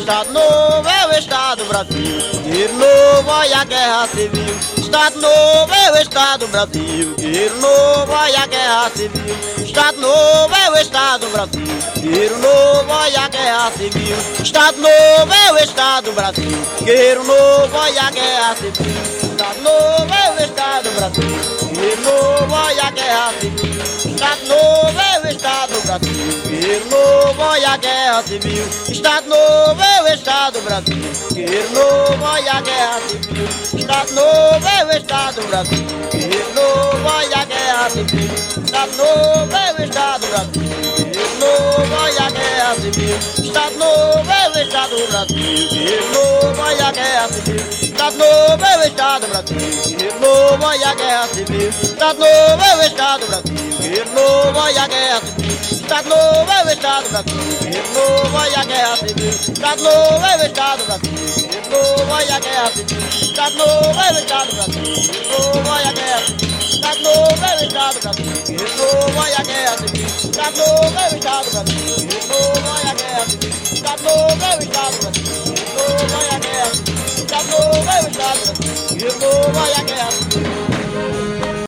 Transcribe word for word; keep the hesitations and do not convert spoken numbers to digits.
Estado Novo é o Estado Brasil, guerreiro novo, olha a guerra civil. Estado Novo é o Estado Brasil, guerreiro novo, olha a guerra civil. Estado Novo é o Estado Brasil, guerreiro novo, olha a guerra civil. Estado Novo é o Estado Brasil, guerreiro novo, olha a guerra civil. Estado Novo é o Estado Brasil, guerreiro novo, olha a guerra civil. Estado Novo é o Estado Brasil, guerreiro novo, olha a guerra civil. Estado Novo é o Estado Brasil, guerreiro novo, olha a guerra civil. Estado Novo é o Estado Brasil, guerreiro novo, olha a guerra civil. Estado Novo é o Estado Brasil, guerreiro novo, olha a guerra civil. Estado Novo é o Estado Brasil, guerreiro novo, olha a guerra civil. Estado Novo é o Estado Brasil, guerreiro novo, olha a guerra civil. Estado Novo é o Estado Brasil, guerreiro novo, olha a guerra civil. Estado Novo é o Estado Brasil, guerreiro novo, olha a guerra civil. Estado Novo é o Estado Brasil, guerreiro novo, olha a guerra civil. Estado Novo é o Estado Brasil, guerreiro novo, olha a guerra civil. Estado Novo é o Estado Brasil, guerreiro novo, olha a guerra civil. Estado Novo é o Estado Brasil, guerreiro novo, olha a guerra civil. Estado Novo é o Estado Brasil, guerreiro novo, olha a guerra civil. Estado Novo é o Estado Brasil, guerreiro novo, olha a guerra civil.